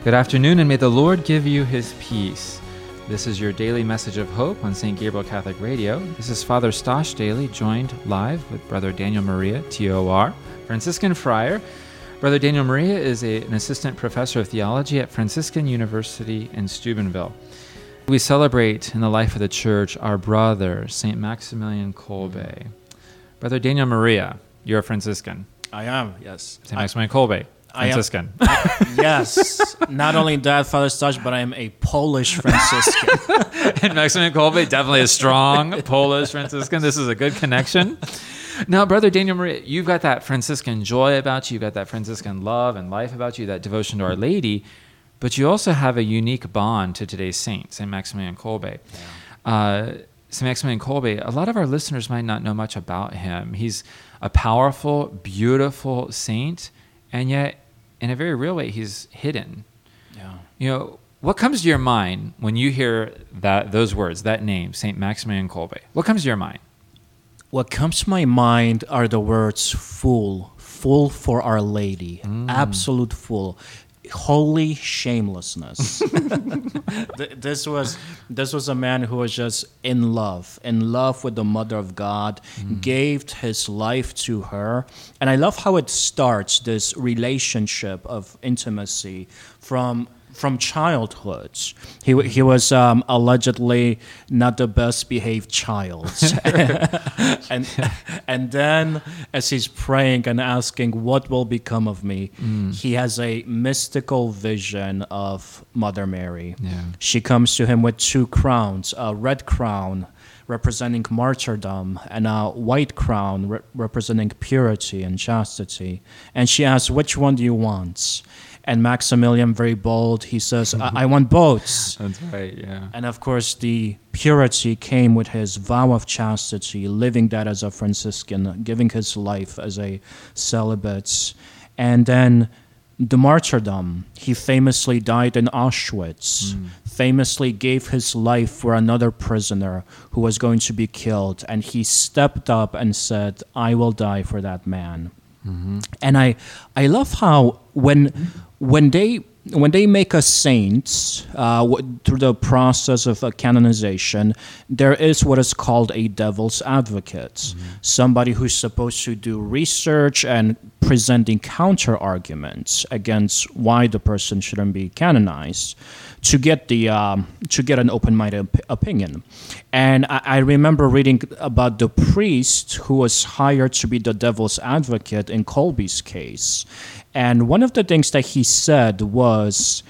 Good afternoon, and may the Lord give you his peace. This is your daily message of hope on St. Gabriel Catholic Radio. This is Father Stosh Daly, joined live with Brother Daniel Maria, TOR, Franciscan friar. Brother Daniel Maria is an assistant professor of theology at Franciscan University in Steubenville. We celebrate in the life of the Church our brother, St. Maximilian Kolbe. Brother Daniel Maria, you're a Franciscan. I am, yes. St. Maximilian Kolbe, Franciscan. Yes. Not only that, Father Stosh, but I am a Polish Franciscan. And Maximilian Kolbe, definitely a strong Polish Franciscan. This is a good connection. Now, Brother Daniel Maria, you've got that Franciscan joy about you. You've got that Franciscan love and life about you, that devotion to Our Lady. But you also have a unique bond to today's saint, St. Maximilian Kolbe. Yeah. St. Maximilian Kolbe, a lot of our listeners might not know much about him. He's a powerful, beautiful saint, and yet, in a very real way, he's hidden. Yeah. You know, what comes to your mind when you hear those words, that name, St. Maximilian Kolbe? What comes to your mind? What comes to my mind are the words fool for Our Lady, absolute fool, holy shamelessness. This was a man who was just in love with the Mother of God, gave his life to her. And I love how it starts, this relationship of intimacy from childhood. He was allegedly not the best behaved child. and then as he's praying and asking what will become of me, he has a mystical vision of Mother Mary. Yeah. She comes to him with two crowns, a red crown representing martyrdom and a white crown representing purity and chastity. And she asks, which one do you want? And Maximilian, very bold, he says, I want both. That's right, yeah. And of course, the purity came with his vow of chastity, living that as a Franciscan, giving his life as a celibate. And then the martyrdom, he famously died in Auschwitz, famously gave his life for another prisoner who was going to be killed. And he stepped up and said, I will die for that man. Mm-hmm. And I love how when they make a saint through the process of canonization, there is what is called a devil's advocate, somebody who's supposed to do research and presenting counter arguments against why the person shouldn't be canonized, to get an open-minded opinion. And I remember reading about the priest who was hired to be the devil's advocate in Kolbe's case. And one of the things that he said was,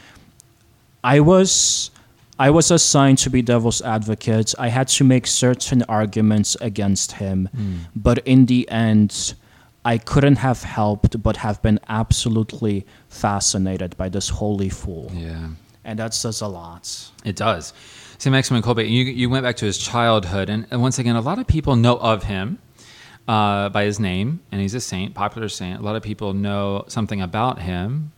I was assigned to be devil's advocate. I had to make certain arguments against him. But in the end, I couldn't have helped but have been absolutely fascinated by this holy fool. Yeah. And that says a lot. It does. St. Maximilian Kolbe, you went back to his childhood, and once again, a lot of people know of him by his name, and he's a saint, popular saint. A lot of people know something about him.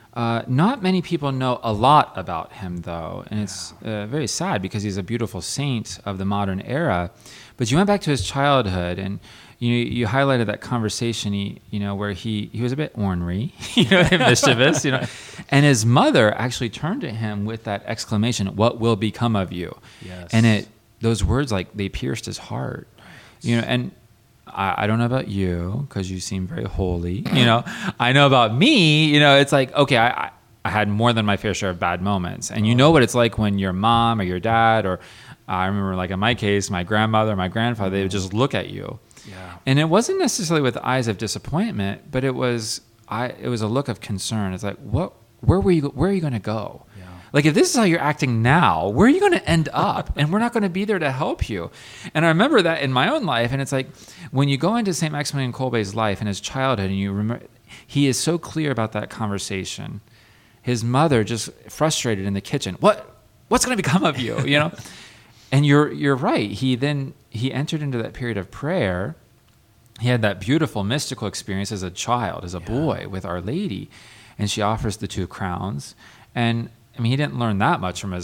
Not many people know a lot about him, though, and it's very sad because he's a beautiful saint of the modern era. But you went back to his childhood, and you highlighted that conversation, where he was a bit ornery, mischievous, and his mother actually turned to him with that exclamation, "What will become of you?" Yes. And those words, like, they pierced his heart, and I don't know about you because you seem very holy, I know about me, it's like, okay, I had more than my fair share of bad moments, and you know what it's like when your mom or your dad, or I remember, like in my case, my grandmother, my grandfather, they would just look at you. Yeah. And it wasn't necessarily with eyes of disappointment, but it was a look of concern. It's like, where are you going to go? Yeah. Like, if this is how you're acting now, where are you going to end up? And we're not going to be there to help you. And I remember that in my own life. And it's like, when you go into St. Maximilian Kolbe's life and his childhood, and you remember, he is so clear about that conversation. His mother just frustrated in the kitchen. What's going to become of you? And you're right. He entered into that period of prayer. He had that beautiful mystical experience as a child, as a boy, with Our Lady, and she offers the two crowns. And I mean, he didn't learn that much from his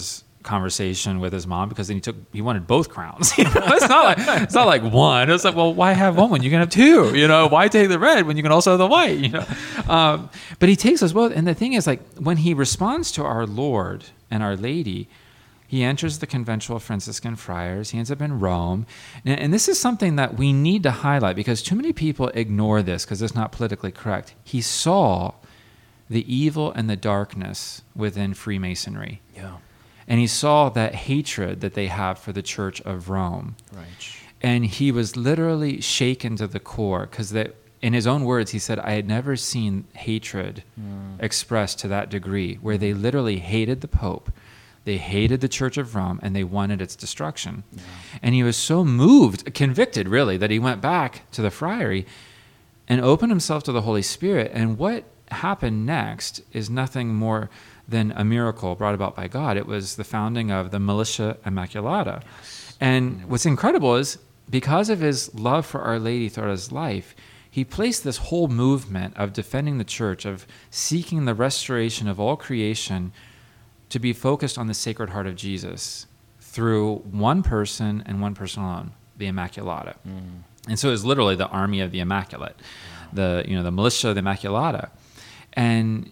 conversation with his mom, because then he wanted both crowns. It's not like one. It's like, well, why have one when you can have two? Why take the red when you can also have the white? But he takes us both. And the thing is, like, when he responds to our Lord and Our Lady, he enters the conventual Franciscan friars. He ends up in Rome. And this is something that we need to highlight, because too many people ignore this because it's not politically correct. He saw the evil and the darkness within Freemasonry. Yeah. And he saw that hatred that they have for the Church of Rome. Right. And he was literally shaken to the core, because in his own words, he said, I had never seen hatred expressed to that degree, where they literally hated the Pope, they hated the Church of Rome, and they wanted its destruction. Yeah. And he was so moved, convicted really, that he went back to the friary and opened himself to the Holy Spirit. And what happened next is nothing more than a miracle brought about by God. It was the founding of the Militia Immaculata. Yes. And what's incredible is, because of his love for Our Lady throughout his life, he placed this whole movement of defending the church, of seeking the restoration of all creation, to be focused on the Sacred Heart of Jesus through one person and one person alone, the Immaculata. And so it was literally the army of the Immaculate, the Militia of the Immaculata. And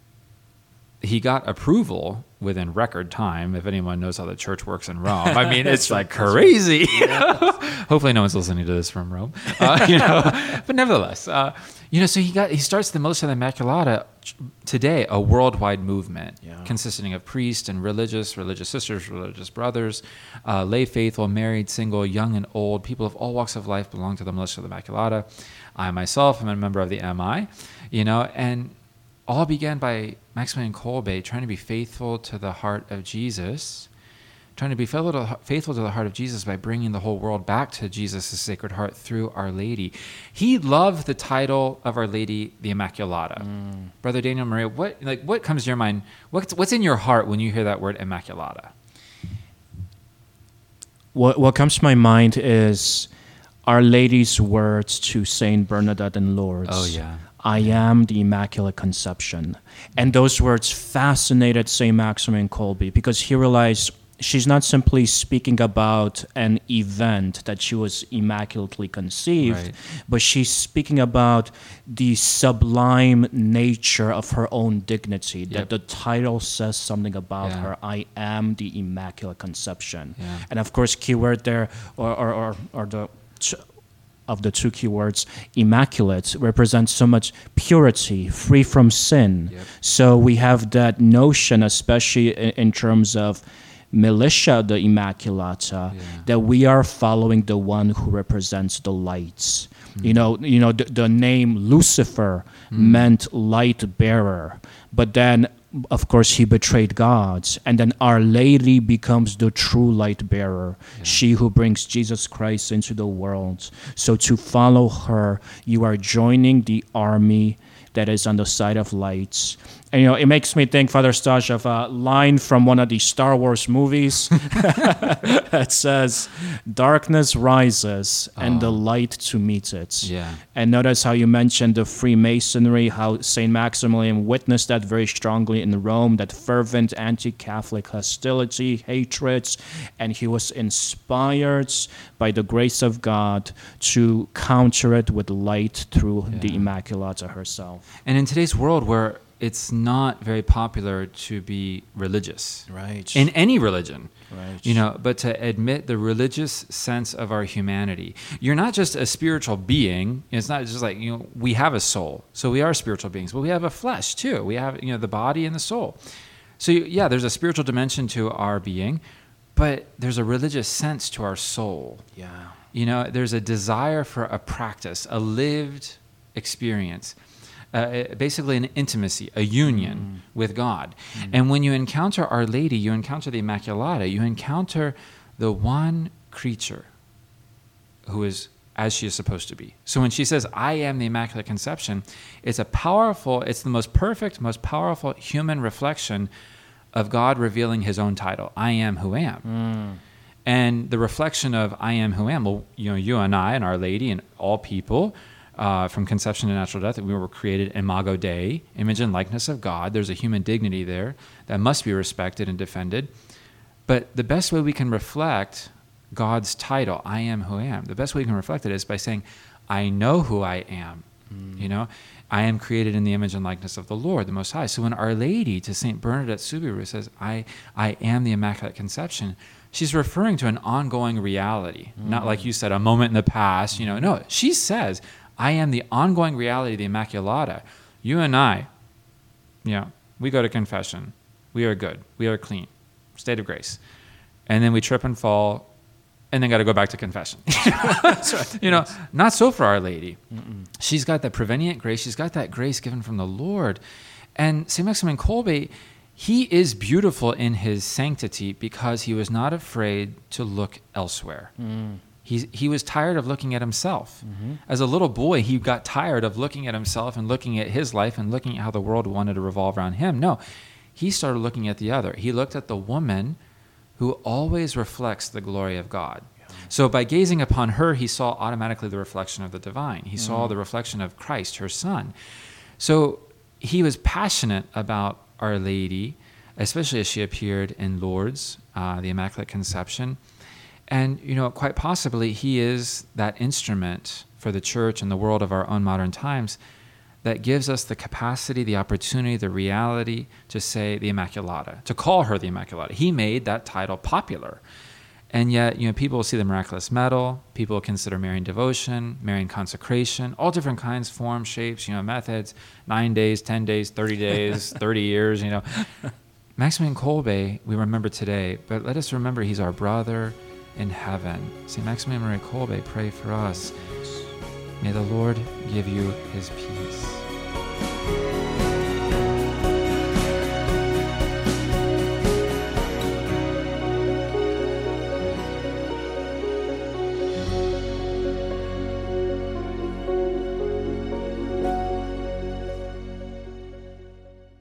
he got approval within record time, if anyone knows how the church works in Rome. I mean, it's like crazy. Hopefully no one's listening to this from Rome. But nevertheless, so he starts the Militia of the Immaculata today, a worldwide movement consisting of priests and religious sisters, religious brothers, lay faithful, married, single, young and old. People of all walks of life belong to the Militia of the Immaculata. I myself am a member of the MI, and all began by Maximilian Kolbe trying to be faithful to the heart of Jesus, trying to be faithful to the heart of Jesus by bringing the whole world back to Jesus' Sacred Heart through Our Lady. He loved the title of Our Lady, the Immaculata. Brother Daniel Maria, what comes to your mind? What's in your heart when you hear that word Immaculata? What comes to my mind is Our Lady's words to Saint Bernadette in Lourdes. Oh, yeah. I am the Immaculate Conception. And those words fascinated St. Maximilian Kolbe, because he realized she's not simply speaking about an event that she was immaculately conceived, but she's speaking about the sublime nature of her own dignity, that the title says something about her. I am the Immaculate Conception. Yeah. And of course, keyword there, or the of the two keywords, immaculate, represents so much purity, free from sin. Yep. So we have that notion, especially in terms of Militia the Immaculata, that we are following the one who represents the lights. The name Lucifer meant light bearer, but then of course he betrayed God, and then Our Lady becomes the true light bearer, she who brings Jesus Christ into the world. So to follow her, you are joining the army that is on the side of lights. And it makes me think, Father Stash, of a line from one of the Star Wars movies that says, darkness rises and the light to meet it. Yeah. And notice how you mentioned the Freemasonry, how St. Maximilian witnessed that very strongly in Rome, that fervent anti-Catholic hostility, hatreds, and he was inspired by the grace of God to counter it with light through the Immaculata herself. And in today's world where it's not very popular to be religious, right? In any religion, right? But to admit the religious sense of our humanity. You're not just a spiritual being. It's not just like, we have a soul, so we are spiritual beings, but we have a flesh too. We have, the body and the soul. So there's a spiritual dimension to our being, but there's a religious sense to our soul. Yeah. There's a desire for a practice, a lived experience. Basically an intimacy, a union with God. And when you encounter Our Lady, you encounter the Immaculata, you encounter the one creature who is as she is supposed to be. So when she says, I am the Immaculate Conception, it's the most perfect, most powerful human reflection of God revealing his own title, I am who am. And the reflection of I am who am, well, you and I and Our Lady and all people, from conception to natural death, we were created imago Dei, image and likeness of God. There's a human dignity there that must be respected and defended. But the best way we can reflect God's title, I am who I am, the best way we can reflect it is by saying, I know who I am. You know, I am created in the image and likeness of the Lord, the Most High. So when Our Lady to St. Bernadette Soubirous says, I am the Immaculate Conception, she's referring to an ongoing reality, not like you said, a moment in the past. You know, no, she says, I am the ongoing reality of the Immaculata. You and I, you know, we go to confession. We are good. We are clean. State of grace. And then we trip and fall and then got to go back to confession. That's right. You know, not so for Our Lady. She's got that prevenient grace. She's got that grace given from the Lord. And St. Maximin Kolbe, he is beautiful in his sanctity because he was not afraid to look elsewhere. He was tired of looking at himself. As a little boy, he got tired of looking at himself and looking at his life and looking at how the world wanted to revolve around him. No, he started looking at the other. He looked at the woman who always reflects the glory of God. So by gazing upon her, he saw automatically the reflection of the divine. He saw the reflection of Christ, her son. So he was passionate about Our Lady, especially as she appeared in Lourdes, the Immaculate Conception. And, you know, quite possibly he is that instrument for the church and the world of our own modern times that gives us the capacity, the opportunity, the reality to say the Immaculata, to call her the Immaculata. He made that title popular. And yet, you know, people will see the miraculous medal, people will consider Marian devotion, Marian consecration, all different kinds, forms, shapes, you know, methods, 9 days, 10 days, 30 days, 30 years, you know. Maximin Kolbe, we remember today, but let us remember he's our brother in heaven. St. Maximin Maria Kolbe, pray for us. May the Lord give you his peace.